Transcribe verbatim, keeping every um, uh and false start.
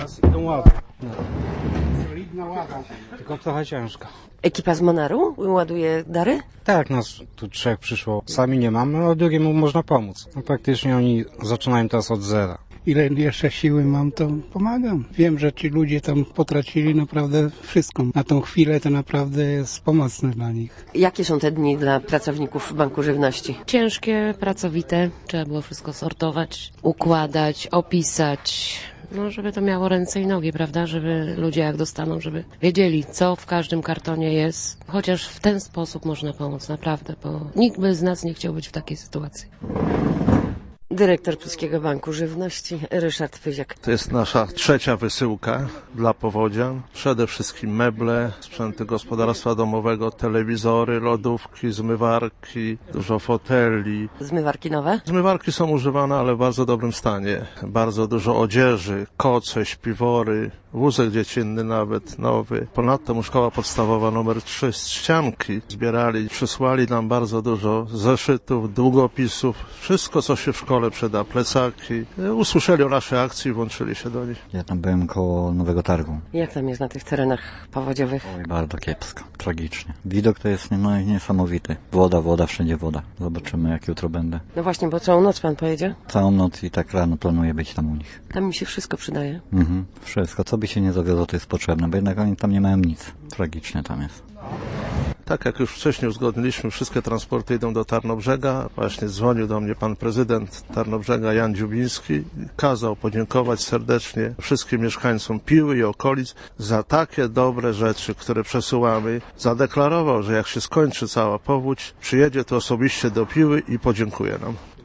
teraz idą ławy. No. Solidna ława, tylko trochę ciężka. Ekipa z Monaru ładuje dary? Tak, nas tu trzech przyszło. Sami nie mamy, ale drugiemu można pomóc. No, praktycznie oni zaczynają teraz od zera. Ile jeszcze siły mam, to pomagam. Wiem, że ci ludzie tam potracili naprawdę wszystko. Na tą chwilę to naprawdę jest pomocne dla nich. Jakie są te dni dla pracowników Banku Żywności? Ciężkie, pracowite. Trzeba było wszystko sortować, układać, opisać. No, żeby to miało ręce i nogi, prawda? Żeby ludzie jak dostaną, żeby wiedzieli, co w każdym kartonie jest. Chociaż w ten sposób można pomóc, naprawdę, bo nikt by z nas nie chciał być w takiej sytuacji. Dyrektor Polskiego Banku Żywności, Ryszard Pyziak. To jest nasza trzecia wysyłka dla powodzian. Przede wszystkim meble, sprzęty gospodarstwa domowego, telewizory, lodówki, zmywarki, dużo foteli. Zmywarki nowe? Zmywarki są używane, ale w bardzo dobrym stanie. Bardzo dużo odzieży, koce, śpiwory, wózek dziecinny nawet nowy. Ponadto szkoła podstawowa numer trzy z ścianki zbierali, przysłali nam bardzo dużo zeszytów, długopisów, wszystko co się w szkole przyda, plecaki. Usłyszeli o naszej akcji i włączyli się do nich. Ja tam byłem koło Nowego Targu. Jak tam jest na tych terenach powodziowych? Oj, bardzo kiepsko, tragicznie. Widok to jest no, niesamowity. Woda, woda, wszędzie woda. Zobaczymy jak jutro będę. No właśnie, bo całą noc pan pojedzie? Całą noc i tak rano planuję być tam u nich. Tam mi się wszystko przydaje. Mhm, wszystko. Co by się nie zawiodło, to jest potrzebne, bo jednak oni tam nie mają nic. Tragicznie tam jest. Tak jak już wcześniej uzgodniliśmy, wszystkie transporty idą do Tarnobrzega. Właśnie dzwonił do mnie pan prezydent Tarnobrzega Jan Dziubiński. Kazał podziękować serdecznie wszystkim mieszkańcom Piły i okolic za takie dobre rzeczy, które przesyłamy. Zadeklarował, że jak się skończy cała powódź, przyjedzie tu osobiście do Piły i podziękuje nam.